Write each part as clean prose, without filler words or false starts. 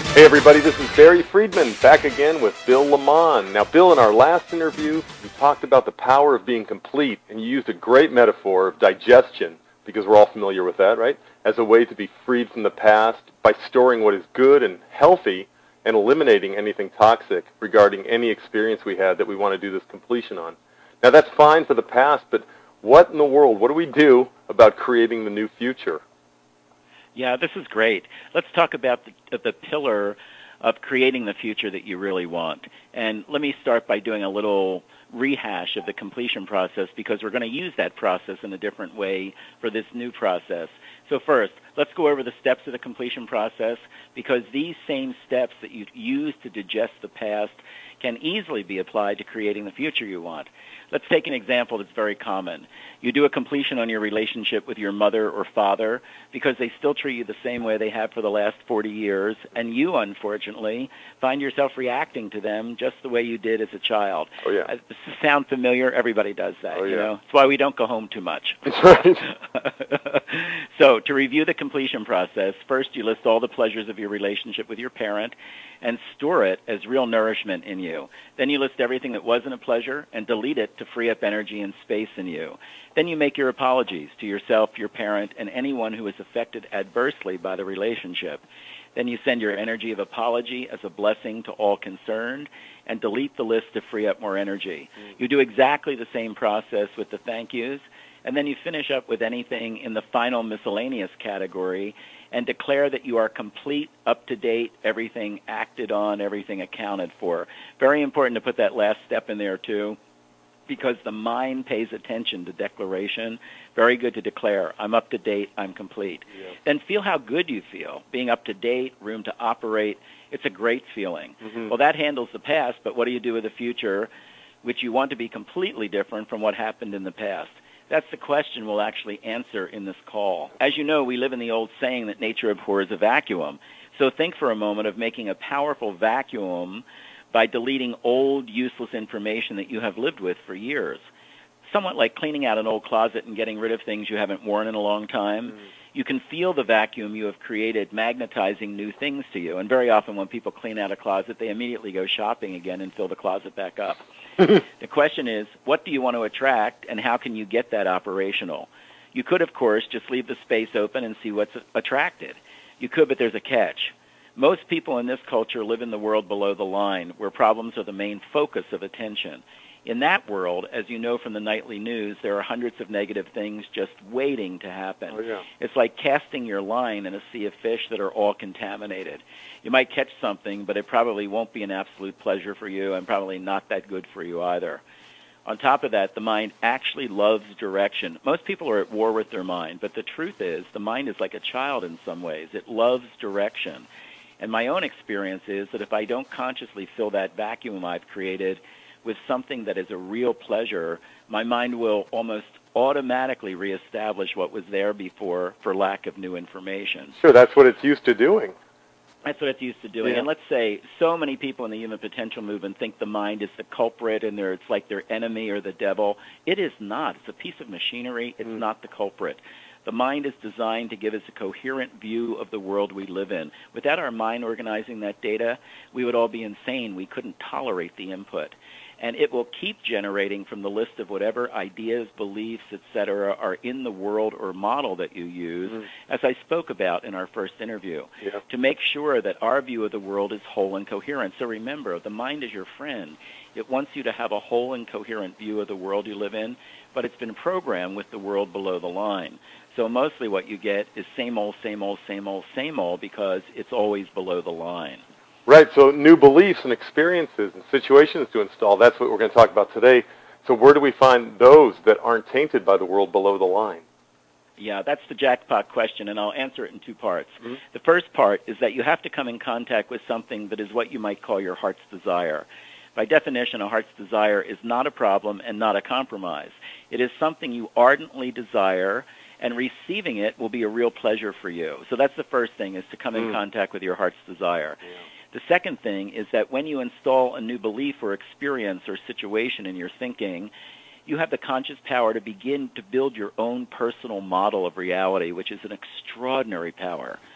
Hey everybody, this is Barry Friedman back again with Bill Lamont. Now Bill, in our last interview, you talked about the power of being complete, and you used a great metaphor of digestion, because we're all familiar with that, right? As a way to be freed from the past by storing what is good and healthy and eliminating anything toxic regarding any experience we had that we want to do this completion on. Now that's fine for the past, but what in the world, what do we do about creating the new future? Yeah, this is great. Let's talk about the pillar of creating the future that you really want. And let me start by doing a little rehash of the completion process, because we're going to use that process in a different way for this new process. So first, let's go over the steps of the completion process, because these same steps that you use to digest the past can easily be applied to creating the future you want. Let's take an example that's very common. You do a completion on your relationship with your mother or father because they still treat you the same way they have for the last 40 years, and you, unfortunately, find yourself reacting to them just the way you did as a child. Oh, yeah. Does this sound familiar? Everybody does that, Oh, yeah. you know? That's why we don't go home too much. That's right. So to review the completion process, first you list all the pleasures of your relationship with your parent and store it as real nourishment in you. Then you list everything that wasn't a pleasure and delete it to free up energy and space in you. Then you make your apologies to yourself, your parent, and anyone who is affected adversely by the relationship. Then you send your energy of apology as a blessing to all concerned and delete the list to free up more energy. You do exactly the same process with the thank yous, and then you finish up with anything in the final miscellaneous category and declare that you are complete, up to date, everything acted on, everything accounted for. Very important to put that last step in there too, because the mind pays attention to declaration. Very good to declare, I'm up to date, I'm complete. Yeah. Then feel how good you feel. Being up to date, room to operate, it's a great feeling. Mm-hmm. Well, that handles the past, but what do you do with the future, which you want to be completely different from what happened in the past? That's the question we'll actually answer in this call. As you know, we live in the old saying that nature abhors a vacuum. So think for a moment of making a powerful vacuum by deleting old, useless information that you have lived with for years. Somewhat like cleaning out an old closet and getting rid of things you haven't worn in a long time. You can feel the vacuum you have created magnetizing new things to you. And very often when people clean out a closet, they immediately go shopping again and fill the closet back up. The question is, what do you want to attract, and how can you get that operational? You could, of course, just leave the space open and see what's attracted. You could, but there's a catch. Most people in this culture live in the world below the line, where problems are the main focus of attention. In that world, as you know from the nightly news, there are hundreds of negative things just waiting to happen. Oh, yeah. It's like casting your line in a sea of fish that are all contaminated. You might catch something, but it probably won't be an absolute pleasure for you and probably not that good for you either. On top of that, the mind actually loves direction. Most people are at war with their mind, but the truth is the mind is like a child in some ways. It loves direction. And my own experience is that if I don't consciously fill that vacuum I've created with something that is a real pleasure, my mind will almost automatically reestablish what was there before for lack of new information. Sure, that's what it's used to doing. That's what it's used to doing. Yeah. And let's say so many people in the human potential movement think the mind is the culprit and it's like their enemy or the devil. It is not. It's a piece of machinery. It's not the culprit. The mind is designed to give us a coherent view of the world we live in. Without our mind organizing that data, we would all be insane. We couldn't tolerate the input. And it will keep generating from the list of whatever ideas, beliefs, etc., are in the world or model that you use, as I spoke about in our first interview, to make sure that our view of the world is whole and coherent. So remember, the mind is your friend. It wants you to have a whole and coherent view of the world you live in, but it's been programmed with the world below the line. So mostly what you get is same old, same old, same old, same old, because it's always below the line. Right, so new beliefs and experiences and situations to install, that's what we're going to talk about today. So where do we find those that aren't tainted by the world below the line? Yeah, that's the jackpot question, and I'll answer it in two parts. The first part is that you have to come in contact with something that is what you might call your heart's desire. By definition, a heart's desire is not a problem and not a compromise. It is something you ardently desire, and receiving it will be a real pleasure for you. So that's the first thing, is to come in contact with your heart's desire. Yeah. The second thing is that when you install a new belief or experience or situation in your thinking, you have the conscious power to begin to build your own personal model of reality, which is an extraordinary power.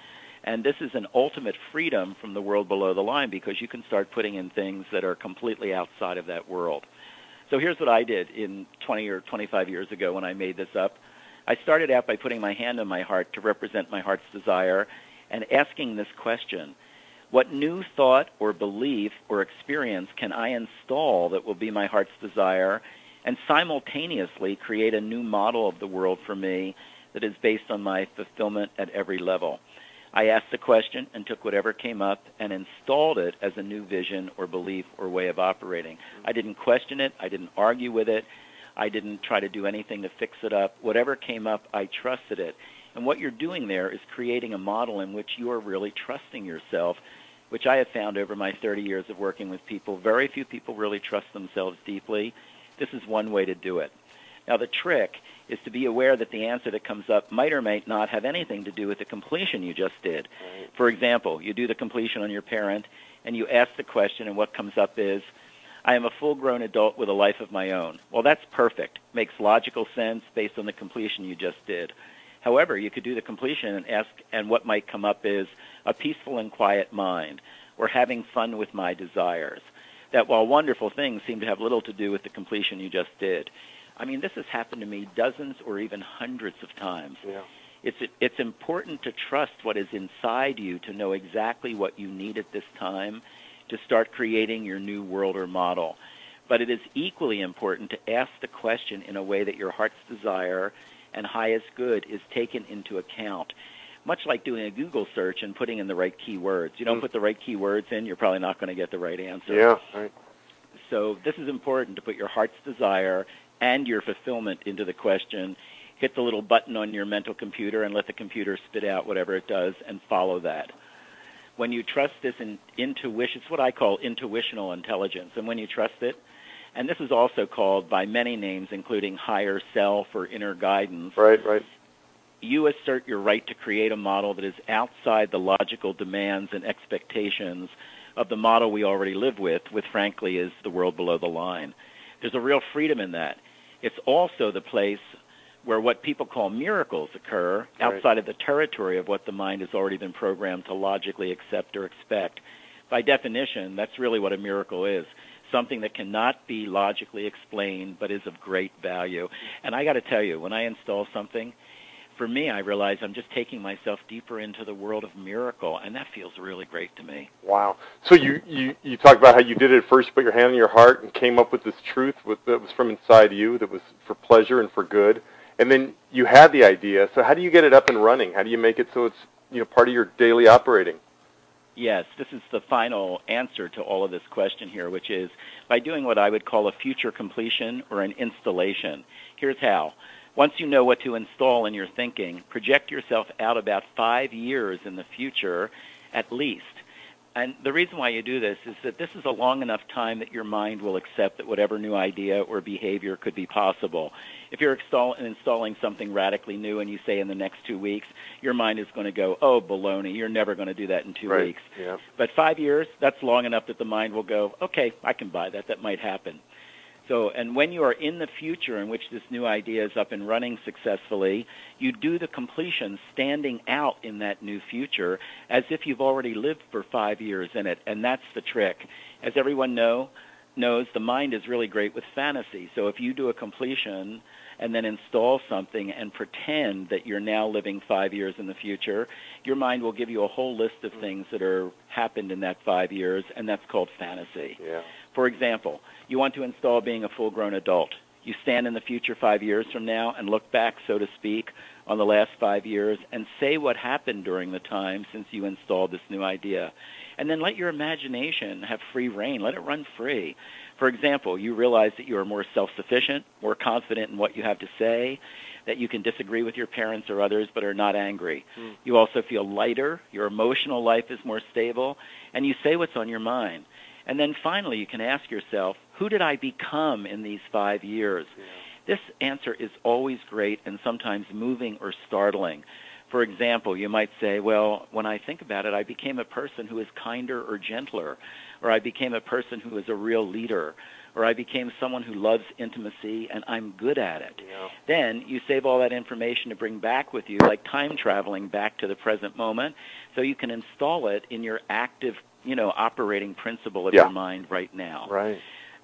And this is an ultimate freedom from the world below the line because you can start putting in things that are completely outside of that world. So here's what I did in 20 or 25 years ago when I made this up. I started out by putting my hand on my heart to represent my heart's desire and asking this question: what new thought or belief or experience can I install that will be my heart's desire and simultaneously create a new model of the world for me that is based on my fulfillment at every level? I asked the question and took whatever came up and installed it as a new vision or belief or way of operating. I didn't question it. I didn't argue with it. I didn't try to do anything to fix it up. Whatever came up, I trusted it. And what you're doing there is creating a model in which you are really trusting yourself, which I have found over my 30 years of working with people. Very few people really trust themselves deeply. This is one way to do it. Now, the trick is to be aware that the answer that comes up might or might not have anything to do with the completion you just did. For example, you do the completion on your parent, and you ask the question, and what comes up is, I am a full-grown adult with a life of my own. Well, that's perfect. Makes logical sense based on the completion you just did. However, you could do the completion and ask, and what might come up is a peaceful and quiet mind, or having fun with my desires. That while wonderful things seem to have little to do with the completion you just did. I mean, this has happened to me dozens or even hundreds of times. Yeah. It's important to trust what is inside you to know exactly what you need at this time to start creating your new world or model. But it is equally important to ask the question in a way that your heart's desire and highest good is taken into account. Much like doing a Google search and putting in the right keywords. You don't put the right keywords in, you're probably not going to get the right answer. Yeah, right. So this is important, to put your heart's desire and your fulfillment into the question. Hit the little button on your mental computer and let the computer spit out whatever it does and follow that. When you trust this intuition, it's what I call intuitional intelligence. And when you trust it, and this is also called by many names, including higher self or inner guidance. Right. You assert your right to create a model that is outside the logical demands and expectations of the model we already live with, frankly, is the world below the line. There's a real freedom in that. It's also the place where what people call miracles occur outside of the territory of what the mind has already been programmed to logically accept or expect. By definition, that's really what a miracle is, something that cannot be logically explained but is of great value. And I got to tell you, when I install something, for me, I realize I'm just taking myself deeper into the world of miracle, and that feels really great to me. Wow. So you talked about how you did it at first, you put your hand on your heart and came up with this truth that was from inside you, that was for pleasure and for good, and then you had the idea. So how do you get it up and running? How do you make it so it's part of your daily operating? Yes, this is the final answer to all of this question here, which is by doing what I would call a future completion or an installation. Here's how. Once you know what to install in your thinking, project yourself out about 5 years in the future at least. And the reason why you do this is that this is a long enough time that your mind will accept that whatever new idea or behavior could be possible. If you're installing something radically new and you say in the next 2 weeks, your mind is going to go, oh, baloney, you're never going to do that in 2 weeks. Yeah. But 5 years, that's long enough that the mind will go, okay, I can buy that. That might happen. So, and when you are in the future in which this new idea is up and running successfully, you do the completion standing out in that new future as if you've already lived for 5 years in it, and that's the trick. As everyone knows, the mind is really great with fantasy. So if you do a completion and then install something and pretend that you're now living 5 years in the future, your mind will give you a whole list of things that are happened in that 5 years, and that's called fantasy. Yeah. For example, you want to install being a full-grown adult. You stand in the future 5 years from now and look back, so to speak, on the last 5 years and say what happened during the time since you installed this new idea. And then let your imagination have free rein. Let it run free. For example, you realize that you are more self-sufficient, more confident in what you have to say, that you can disagree with your parents or others but are not angry. You also feel lighter, your emotional life is more stable, and you say what's on your mind. And then finally, you can ask yourself, who did I become in these 5 years? Yeah. This answer is always great and sometimes moving or startling. For example, you might say, well, when I think about it, I became a person who is kinder or gentler, or I became a person who is a real leader, or I became someone who loves intimacy and I'm good at it. Yeah. Then you save all that information to bring back with you, like time traveling back to the present moment, so you can install it in your active, operating principle of your mind right now. Right.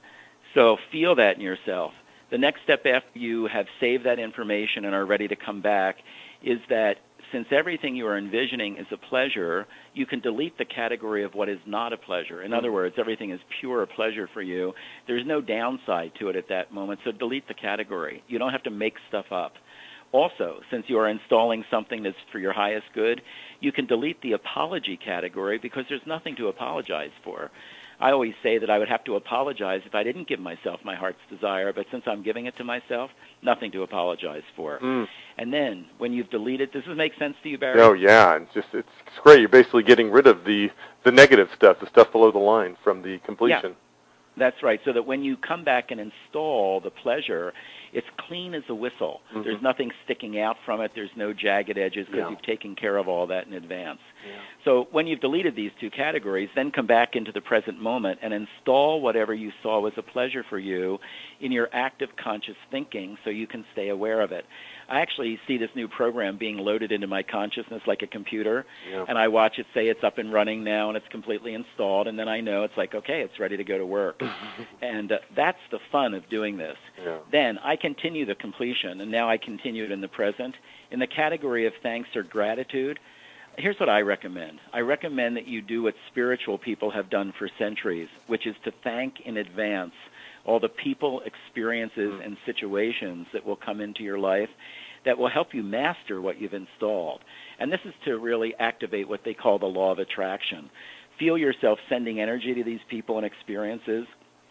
So feel that in yourself. The next step after you have saved that information and are ready to come back is that since everything you are envisioning is a pleasure, you can delete the category of what is not a pleasure. In other words, everything is pure pleasure for you. There's no downside to it at that moment, so delete the category. You don't have to make stuff up. Also, since you are installing something that's for your highest good, you can delete the apology category because there's nothing to apologize for. I always say that I would have to apologize if I didn't give myself my heart's desire, but since I'm giving it to myself, nothing to apologize for. And then, when you've deleted, does this make sense to you, Barry? Oh, yeah. It's great. You're basically getting rid of the negative stuff, the stuff below the line from the completion. Yeah. That's right, so that when you come back and install the pleasure, it's clean as a whistle. There's nothing sticking out from it. There's no jagged edges because you've taken care of all that in advance. So when you've deleted these two categories, then come back into the present moment and install whatever you saw was a pleasure for you in your active conscious thinking so you can stay aware of it. I actually see this new program being loaded into my consciousness like a computer, and I watch it say it's up and running now and it's completely installed, and then I know it's like, okay, it's ready to go to work. And that's the fun of doing this. Then I continue the completion, and now I continue it in the present. In the category of thanks or gratitude, here's what I recommend. I recommend that you do what spiritual people have done for centuries, which is to thank in advance all the people, experiences, and situations that will come into your life that will help you master what you've installed. And this is to really activate what they call the law of attraction. Feel yourself sending energy to these people and experiences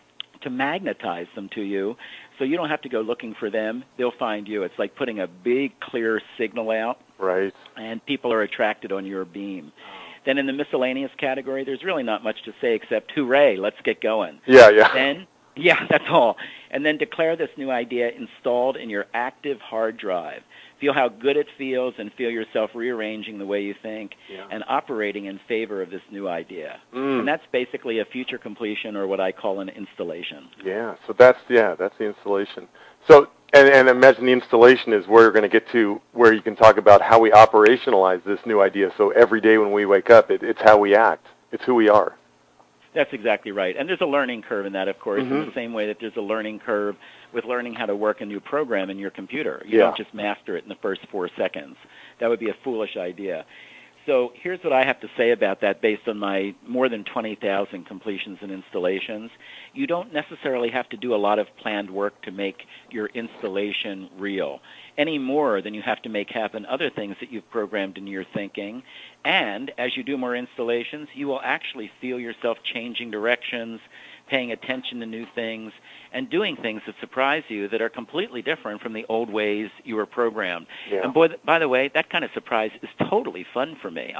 to magnetize them to you so you don't have to go looking for them. They'll find you. It's like putting a big, clear signal out. Right. And people are attracted on your beam. Then in the miscellaneous category, there's really not much to say except, hooray, let's get going. Then, that's all. And then declare this new idea installed in your active hard drive. Feel how good it feels and feel yourself rearranging the way you think and operating in favor of this new idea. And that's basically a future completion, or what I call an installation. So that's the installation. So, and imagine the installation is where you're going to get to where you can talk about how we operationalize this new idea. So every day when we wake up, it's how we act. It's who we are. That's exactly right. And there's a learning curve in that, of course, in the same way that there's a learning curve with learning how to work a new program in your computer. You don't just master it in the first 4 seconds. That would be a foolish idea. So here's what I have to say about that based on my more than 20,000 completions and installations. You don't necessarily have to do a lot of planned work to make your installation real, any more than you have to make happen other things that you've programmed into your thinking. And as you do more installations, you will actually feel yourself changing directions, paying attention to new things, and doing things that surprise you that are completely different from the old ways you were programmed. And by the way, that kind of surprise is totally fun for me.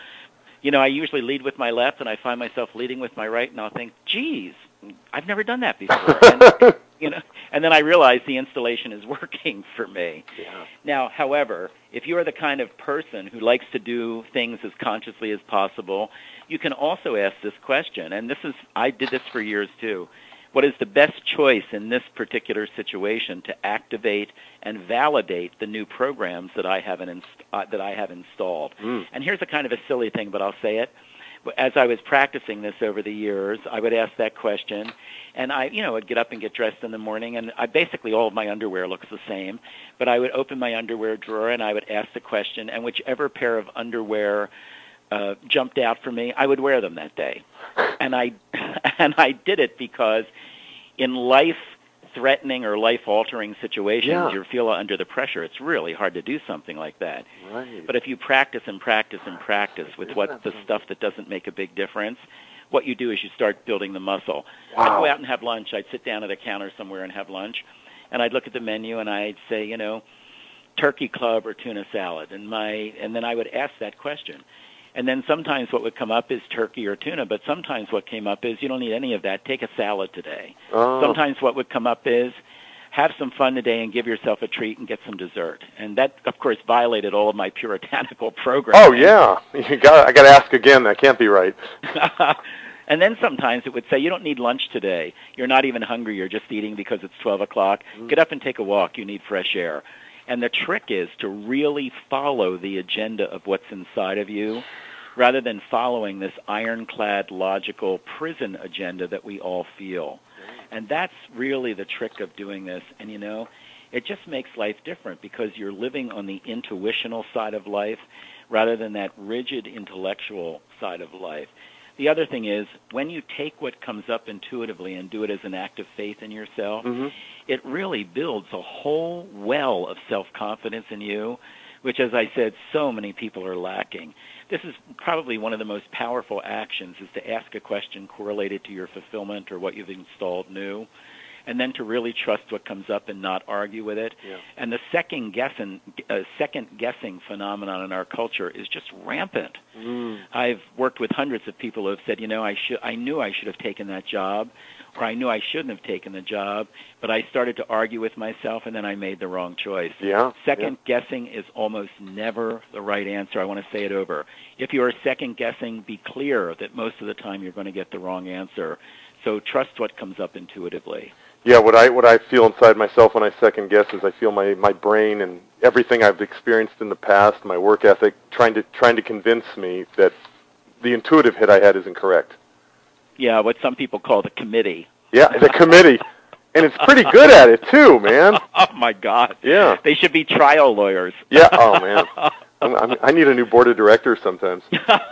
I usually lead with my left, and I find myself leading with my right, and I'll think, geez, I've never done that before. And then I realize the installation is working for me. Now, however, if you are the kind of person who likes to do things as consciously as possible, you can also ask this question, and I did this for years too. What is the best choice in this particular situation to activate and validate the new programs that I have installed? And here's a kind of a silly thing, but I'll say it. As I was practicing this over the years, I would ask that question, and I would get up and get dressed in the morning, and basically all of my underwear looks the same, but I would open my underwear drawer, and I would ask the question, and whichever pair of underwear jumped out for me, I would wear them that day. And I did it because in life-threatening or life-altering situations, you feel under the pressure. It's really hard to do something like that. But if you practice and practice and practice with the stuff that doesn't make a big difference, what you do is you start building the muscle. I'd go out and have lunch. I'd sit down at a counter somewhere and have lunch, and I'd look at the menu and I'd say, turkey club or tuna salad, and then I would ask that question. And then sometimes what would come up is turkey or tuna, but sometimes what came up is you don't need any of that. Take a salad today. Sometimes what would come up is have some fun today and give yourself a treat and get some dessert. And that, of course, violated all of my puritanical programming. I got to ask again. That can't be right. And then sometimes it would say, you don't need lunch today. You're not even hungry. You're just eating because it's 12 o'clock. Get up and take a walk. You need fresh air. And the trick is to really follow the agenda of what's inside of you rather than following this ironclad, logical prison agenda that we all feel. And that's really the trick of doing this. And, you know, it just makes life different because you're living on the intuitional side of life rather than that rigid intellectual side of life. The other thing is, when you take what comes up intuitively and do it as an act of faith in yourself, it really builds a whole well of self-confidence in you, which, as I said, so many people are lacking. This is probably one of the most powerful actions, is to ask a question correlated to your fulfillment or what you've installed new, and then to really trust what comes up and not argue with it. Yeah. And the second guessing phenomenon in our culture is just rampant. I've worked with hundreds of people who have said, you know, I knew I should have taken that job, or I knew I shouldn't have taken the job, but I started to argue with myself, and then I made the wrong choice. Second guessing is almost never the right answer. I want to say it over. If you are second guessing, be clear that most of the time you're going to get the wrong answer. So trust what comes up intuitively. Yeah, what I feel inside myself when I second guess is I feel my brain and everything I've experienced in the past, my work ethic, trying to convince me that the intuitive hit I had isn't correct. Yeah, what some people call the committee. Yeah, the committee. And it's pretty good at it, too, man. Oh, my God. Yeah. They should be trial lawyers. Yeah, oh, man. I need a new board of directors sometimes.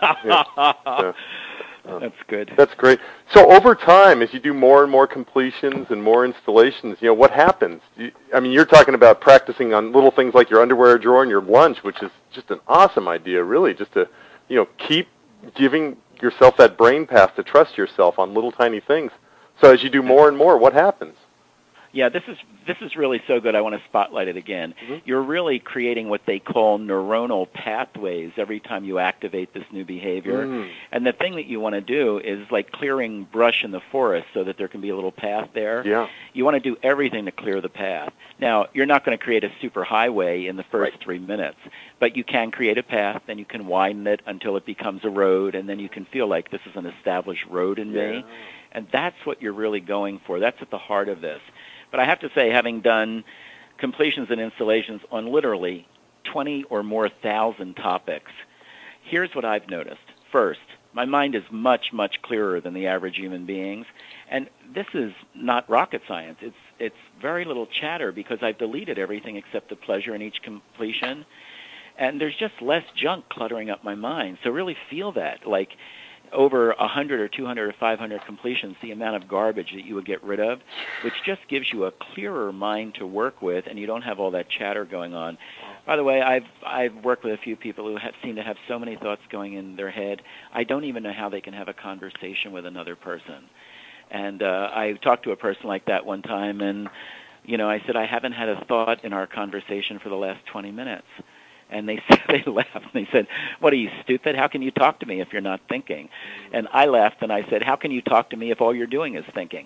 Yeah. That's good. That's great. So over time, as you do more and more completions and more installations, you know, what happens? You're talking about practicing on little things like your underwear drawer and your lunch, which is just an awesome idea, really, just to, you know, keep giving yourself that brain path to trust yourself on little tiny things. So as you do more and more, what happens? Yeah, this is really so good. I want to spotlight it again. You're really creating what they call neuronal pathways every time you activate this new behavior. And the thing that you want to do is like clearing brush in the forest so that there can be a little path there. Yeah. You want to do everything to clear the path. Now, you're not going to create a super highway in the first 3 minutes, but you can create a path, then you can widen it until it becomes a road, and then you can feel like this is an established road in me. And that's what you're really going for. That's at the heart of this. But I have to say, having done completions and installations on literally 20 or more thousand topics, here's what I've noticed. First, my mind is much, much clearer than the average human being's. And this is not rocket science. It's very little chatter because I've deleted everything except the pleasure in each completion. And there's just less junk cluttering up my mind. So really feel that. Like, over 100 or 200 or 500 completions, the amount of garbage that you would get rid of, which just gives you a clearer mind to work with, and you don't have all that chatter going on. By the way, I've worked with a few people who seem to have so many thoughts going in their head, I don't even know how they can have a conversation with another person. And I talked to a person like that one time, and you know, I said, I haven't had a thought in our conversation for the last 20 minutes. And they laughed, and they said, what, are you stupid? How can you talk to me if you're not thinking? And I laughed, and I said, how can you talk to me if all you're doing is thinking?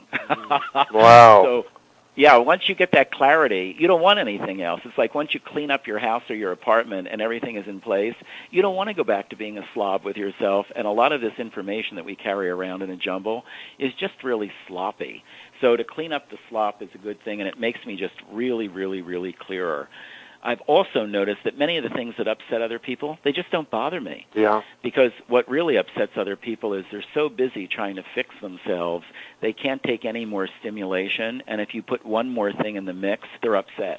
Wow. So, yeah, once you get that clarity, you don't want anything else. It's like once you clean up your house or your apartment and everything is in place, you don't want to go back to being a slob with yourself. And a lot of this information that we carry around in a jumble is just really sloppy. So to clean up the slop is a good thing, and it makes me just really, really, really clearer. I've also noticed that many of the things that upset other people, they just don't bother me. Yeah. Because what really upsets other people is they're so busy trying to fix themselves, they can't take any more stimulation, and if you put one more thing in the mix, they're upset.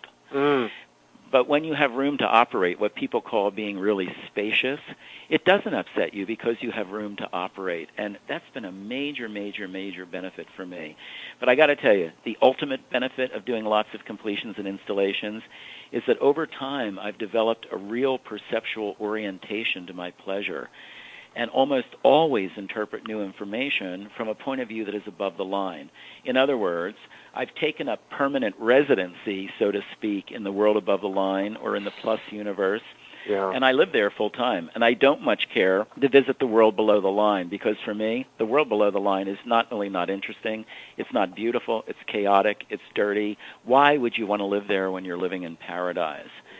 But when you have room to operate, what people call being really spacious, it doesn't upset you because you have room to operate. And that's been a major, major, major benefit for me. But I got to tell you, the ultimate benefit of doing lots of completions and installations is that over time I've developed a real perceptual orientation to my pleasure and almost always interpret new information from a point of view that is above the line. In other words, I've taken up permanent residency, so to speak, in the world above the line or in the plus universe, and I live there full time. And I don't much care to visit the world below the line because for me, the world below the line is not only not interesting, it's not beautiful, it's chaotic, it's dirty. Why would you want to live there when you're living in paradise?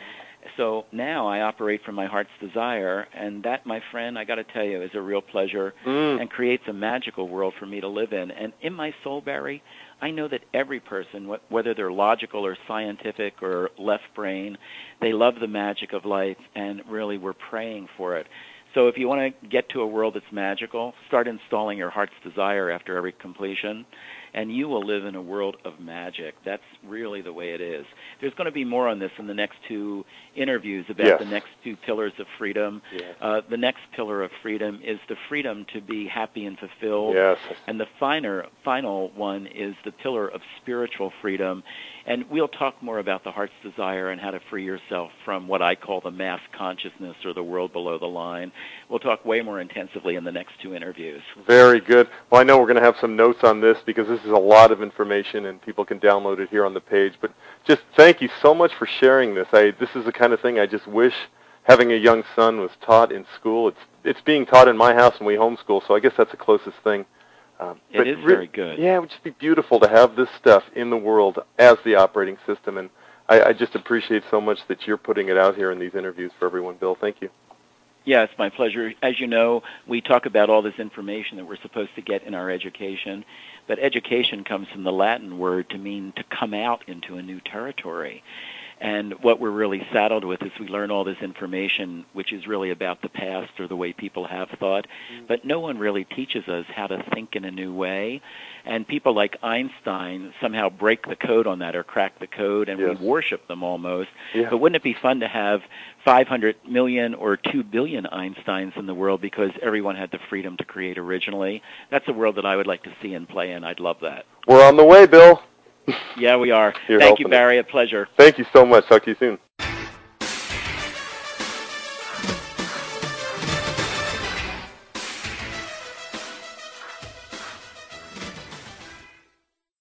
So now I operate from my heart's desire, and that, my friend, I got to tell you, is a real pleasure and creates a magical world for me to live in. And in my soul, Barry, I know that every person, whether they're logical or scientific or left brain, they love the magic of life, and really we're praying for it. So if you want to get to a world that's magical, start installing your heart's desire after every completion, and you will live in a world of magic. That's really the way it is. There's going to be more on this in the next two interviews about the next two pillars of freedom. The next pillar of freedom is the freedom to be happy and fulfilled. And the final one is the pillar of spiritual freedom. And we'll talk more about the heart's desire and how to free yourself from what I call the mass consciousness or the world below the line. We'll talk way more intensively in the next two interviews. Very good. Well, I know we're going to have some notes on this because this is a lot of information and people can download it here on the page. But just thank you so much for sharing this. This is the kind of thing I just wish having a young son was taught in school. It's being taught in my house and we homeschool, so I guess that's the closest thing. It is very good. Yeah, it would just be beautiful to have this stuff in the world as the operating system, and I just appreciate so much that you're putting it out here in these interviews for everyone, Bill. Thank you. Yeah, it's my pleasure. As you know, we talk about all this information that we're supposed to get in our education, but education comes from the Latin word to mean to come out into a new territory. And what we're really saddled with is we learn all this information, which is really about the past or the way people have thought, but no one really teaches us how to think in a new way. And people like Einstein somehow break the code on that or crack the code, and we worship them almost. But wouldn't it be fun to have 500 million or 2 billion Einsteins in the world because everyone had the freedom to create originally? That's a world that I would like to see and play in. I'd love that. We're on the way, Bill. Yeah, we are. Thank you, Barry. A pleasure. Thank you so much. Talk to you soon.